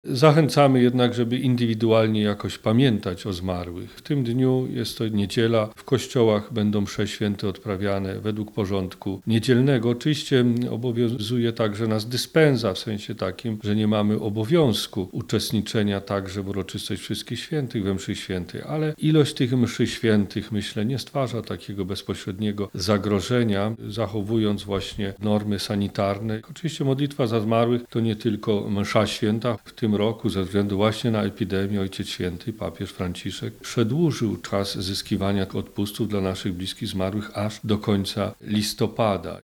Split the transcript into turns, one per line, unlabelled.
Zachęcamy jednak, żeby indywidualnie jakoś pamiętać o zmarłych. W tym dniu jest to niedziela. W kościołach będą msze święte odprawiane według porządku niedzielnego. Oczywiście obowiązuje także nas dyspensa, w sensie takim, że nie mamy obowiązku uczestniczenia także w uroczystość Wszystkich Świętych, we mszy świętej, ale ilość tych mszy świętych, myślę, nie stwarza takiego bezpośredniego zagrożenia, zachowując właśnie normy sanitarne. Oczywiście modlitwa za zmarłych to nie tylko msza święta. W tym roku ze względu właśnie na epidemię Ojciec Święty, papież Franciszek, przedłużył czas zyskiwania odpustów dla naszych bliskich zmarłych aż do końca listopada.